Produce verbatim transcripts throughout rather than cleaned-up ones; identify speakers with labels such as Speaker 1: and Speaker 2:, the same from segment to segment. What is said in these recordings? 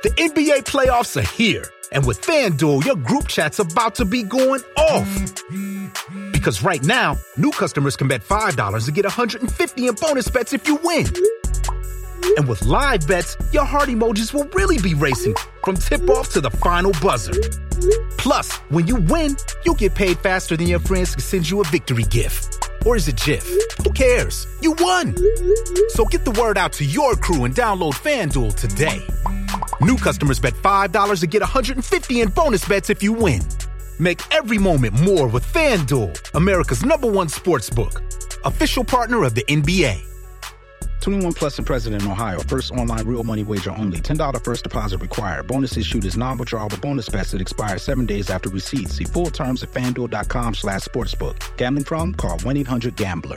Speaker 1: The N B A playoffs are here, and with FanDuel, your group chat's about to be going off. Because right now, new customers can bet five dollars to get one hundred fifty dollars in bonus bets if you win. And with live bets, your heart emojis will really be racing from tip-off to the final buzzer. Plus, when you win, you'll get paid faster than your friends can send you a victory gift. Or is it GIF? Who cares? You won! So get the word out to your crew and download FanDuel today. New customers bet five dollars to get one hundred fifty dollars in bonus bets if you win. Make every moment more with FanDuel, America's number one sportsbook. Official partner of the N B A.
Speaker 2: twenty-one plus and present in Ohio. First online real money wager only. ten dollars first deposit required. Bonus issued is non-withdrawable bonus bets that expire seven days after receipt. See full terms at FanDuel.com slash sportsbook. Gambling problem? Call one eight hundred gambler.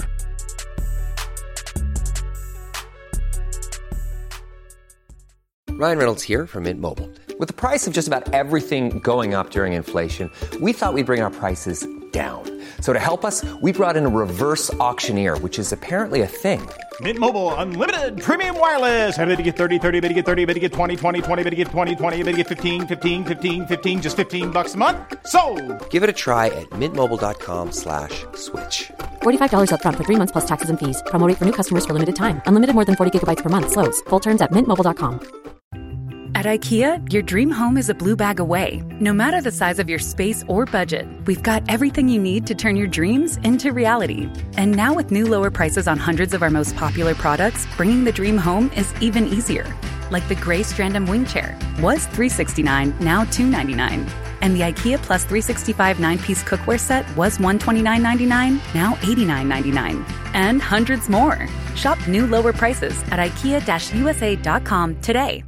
Speaker 3: Ryan Reynolds here from Mint Mobile. With the price of just about everything going up during inflation, we thought we'd bring our prices down. So to help us, we brought in a reverse auctioneer, which is apparently a thing.
Speaker 4: Mint Mobile Unlimited Premium Wireless. How to get thirty, thirty, how to get thirty, how to get twenty, twenty, twenty, how to get twenty, twenty, how to get fifteen, fifteen, fifteen, fifteen, just fifteen bucks a month? Sold!
Speaker 3: Give it a try at mintmobile.com slash switch.
Speaker 5: forty-five dollars up front for three months plus taxes and fees. Promo rate for new customers for limited time. Unlimited more than forty gigabytes per month. Slows full terms at mint mobile dot com.
Speaker 6: At IKEA, your dream home is a blue bag away. No matter the size of your space or budget, we've got everything you need to turn your dreams into reality. And now with new lower prices on hundreds of our most popular products, bringing the dream home is even easier. Like the gray Strandom wing chair. Was three hundred sixty-nine dollars, now two hundred ninety-nine dollars. And the IKEA Plus three sixty-five nine-piece cookware set was one hundred twenty-nine dollars and ninety-nine cents, now eighty-nine dollars and ninety-nine cents. And hundreds more. Shop new lower prices at ikea U S A dot com today.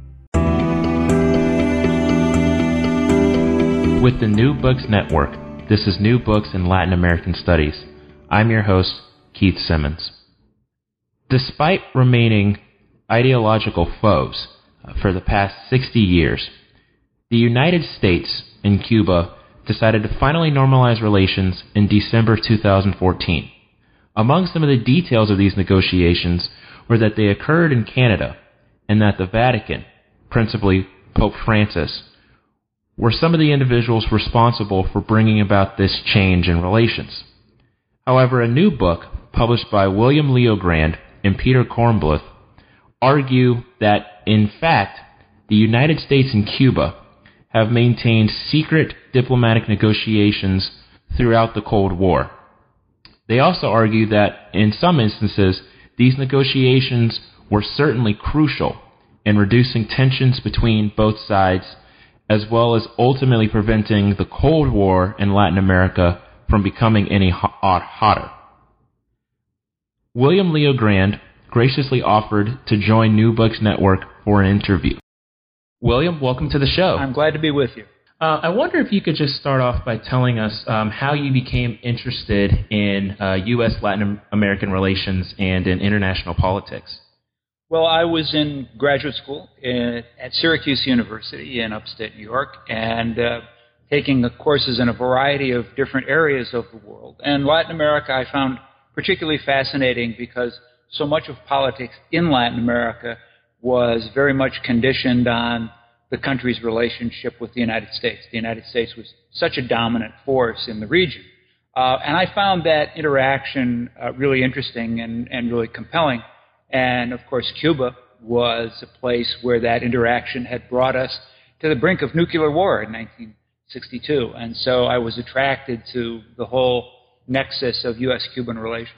Speaker 7: With the New Books Network, this is New Books in Latin American Studies. I'm your host, Keith Simmons. Despite remaining ideological foes for the past sixty years, the United States and Cuba decided to finally normalize relations in December two thousand fourteen. Among some of the details of these negotiations were that they occurred in Canada and that the Vatican, principally Pope Francis, were some of the individuals responsible for bringing about this change in relations. However, a new book published by William Leogrand and Peter Kornbluth argue that, in fact, the United States and Cuba have maintained secret diplomatic negotiations throughout the Cold War. They also argue that, in some instances, these negotiations were certainly crucial in reducing tensions between both sides, as well as ultimately preventing the Cold War in Latin America from becoming any hot, hotter. William Leogrand graciously offered to join New Books Network for an interview. William, welcome to the show.
Speaker 8: I'm glad to be with you.
Speaker 7: Uh, I wonder if you could just start off by telling us um, how you became interested in uh, U S Latin American relations and in international politics.
Speaker 8: Well, I was in graduate school in, at Syracuse University in upstate New York and uh, taking the courses in a variety of different areas of the world. And Latin America I found particularly fascinating because so much of politics in Latin America was very much conditioned on the country's relationship with the United States. The United States was such a dominant force in the region. Uh, and I found that interaction uh, really interesting and, and really compelling. And, of course, Cuba was a place where that interaction had brought us to the brink of nuclear war in nineteen sixty-two. And so I was attracted to the whole nexus of U S Cuban relations.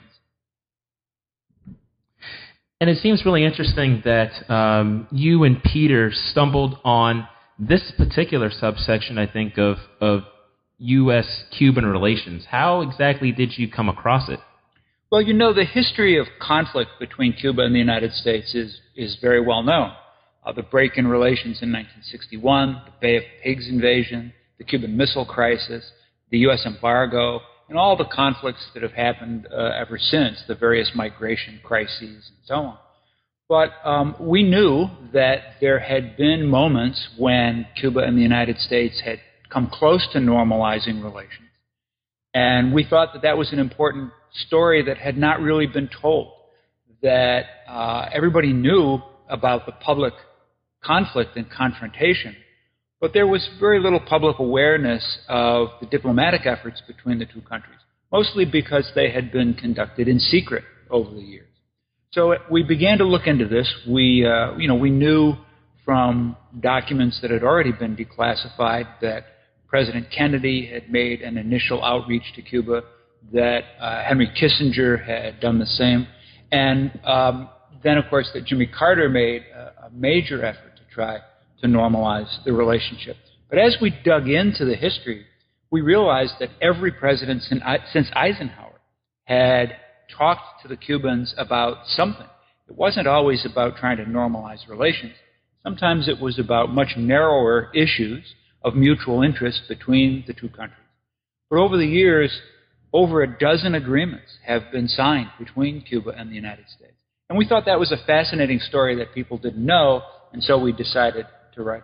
Speaker 7: And it seems really interesting that um, you and Peter stumbled on this particular subsection, I think, of, of U S Cuban relations. How exactly did you come across it?
Speaker 8: Well, you know, the history of conflict between Cuba and the United States is, is very well known. Uh, the break in relations in nineteen sixty-one, the Bay of Pigs invasion, the Cuban Missile Crisis, the U S embargo, and all the conflicts that have happened uh, ever since, the various migration crises and so on. But um, we knew that there had been moments when Cuba and the United States had come close to normalizing relations. And we thought that that was an important story that had not really been told, that uh, everybody knew about the public conflict and confrontation. But there was very little public awareness of the diplomatic efforts between the two countries, mostly because they had been conducted in secret over the years. So we began to look into this. We, uh, you know, we knew from documents that had already been declassified that President Kennedy had made an initial outreach to Cuba, that uh, Henry Kissinger had done the same, and um, then, of course, that Jimmy Carter made a, a major effort to try to normalize the relationship. But as we dug into the history, we realized that every president since Eisenhower had talked to the Cubans about something. It wasn't always about trying to normalize relations. Sometimes it was about much narrower issues of mutual interest between the two countries. But over the years, over a dozen agreements have been signed between Cuba and the United States. And we thought that was a fascinating story that people didn't know, and so we decided to write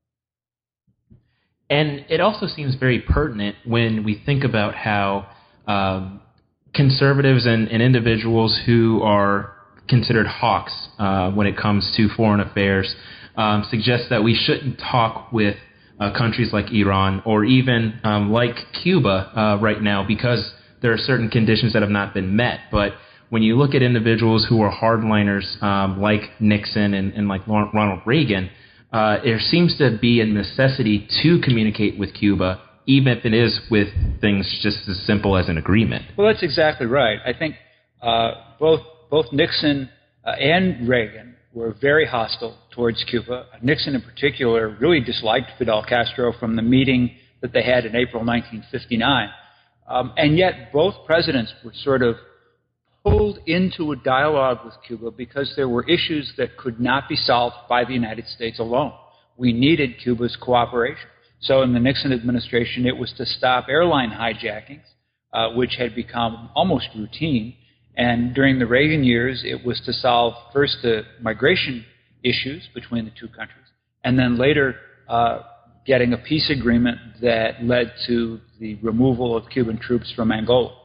Speaker 8: it.
Speaker 7: And it also seems very pertinent when we think about how um, conservatives and, and individuals who are considered hawks uh, when it comes to foreign affairs um, suggest that we shouldn't talk with uh, countries like Iran or even um, like Cuba uh, right now because there are certain conditions that have not been met. But when you look at individuals who are hardliners um, like Nixon and, and like Ronald Reagan, uh, there seems to be a necessity to communicate with Cuba, even if it is with things just as simple as an agreement.
Speaker 8: Well, that's exactly right. I think uh, both both Nixon uh, and Reagan were very hostile towards Cuba. Nixon in particular really disliked Fidel Castro from the meeting that they had in April nineteen fifty-nine. Um, and yet both presidents were sort of pulled into a dialogue with Cuba because there were issues that could not be solved by the United States alone. We needed Cuba's cooperation. So in the Nixon administration, it was to stop airline hijackings, uh, which had become almost routine. And during the Reagan years, it was to solve first the migration issues between the two countries, and then later uh, getting a peace agreement that led to the removal of Cuban troops from Angola.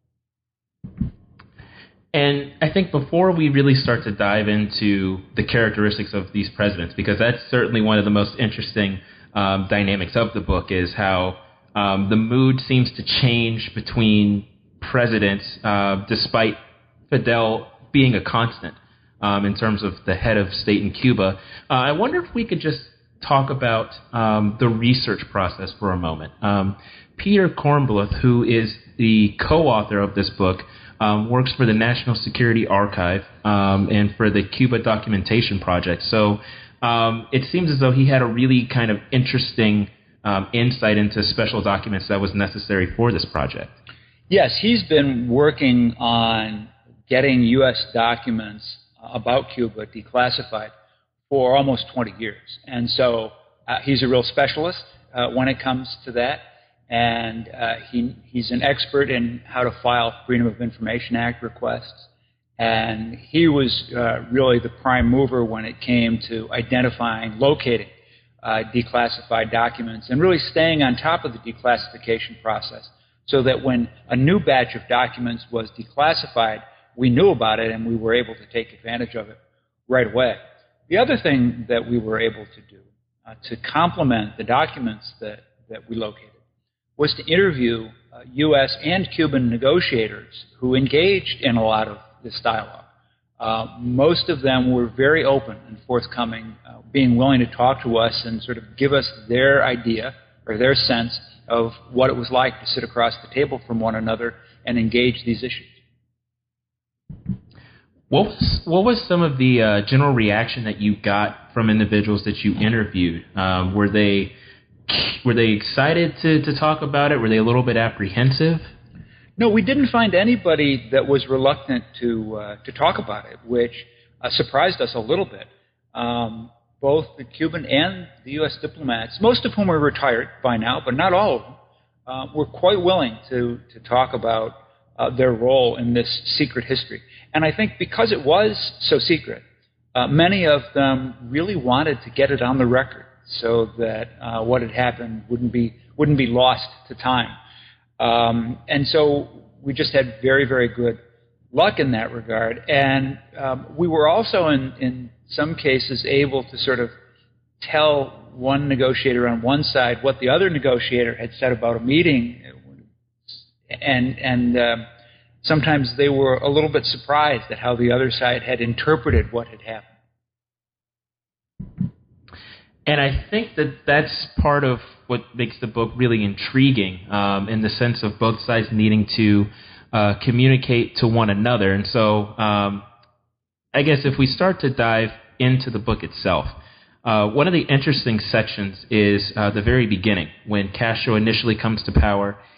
Speaker 7: And I think before we really start to dive into the characteristics of these presidents, because that's certainly one of the most interesting um, dynamics of the book, is how um, the mood seems to change between presidents, uh, despite Fidel being a constant um, in terms of the head of state in Cuba. Uh, I wonder if we could just talk about um, the research process for a moment. Um, Peter Kornbluth, who is the co-author of this book, um, works for the National Security Archive um, and for the Cuba Documentation Project. So um, it seems as though he had a really kind of interesting um, insight into special documents that was necessary for this project.
Speaker 8: Yes, he's been working on getting U S documents about Cuba declassified for almost twenty years. And so uh, he's a real specialist uh, when it comes to that. And uh, he, he's an expert in how to file Freedom of Information Act requests. And he was uh, really the prime mover when it came to identifying, locating uh, declassified documents, and really staying on top of the declassification process so that when a new batch of documents was declassified, we knew about it and we were able to take advantage of it right away. The other thing that we were able to do uh, to complement the documents that, that we located was to interview uh, U S and Cuban negotiators who engaged in a lot of this dialogue. Uh, most of them were very open and forthcoming, uh, being willing to talk to us and sort of give us their idea or their sense of what it was like to sit across the table from one another and engage these issues.
Speaker 7: What was, what was some of the uh, general reaction that you got from individuals that you interviewed? Um, were they were they excited to, to talk about it? Were they a little bit apprehensive?
Speaker 8: No, we didn't find anybody that was reluctant to uh, to talk about it, which uh, surprised us a little bit. Um, both the Cuban and the U S diplomats, most of whom are retired by now, but not all of them, uh, were quite willing to, to talk about uh, their role in this secret history. And I think because it was so secret, uh, many of them really wanted to get it on the record so that uh, what had happened wouldn't be wouldn't be lost to time. Um, and so we just had very, very good luck in that regard. And um, we were also, in, in some cases, able to sort of tell one negotiator on one side what the other negotiator had said about a meeting, and and uh, sometimes they were a little bit surprised at how the other side had interpreted what had happened.
Speaker 7: And I think that that's part of what makes the book really intriguing, um, in the sense of both sides needing to uh, communicate to one another. And so um, I guess if we start to dive into the book itself, uh, one of the interesting sections is uh, the very beginning, when Castro initially comes to power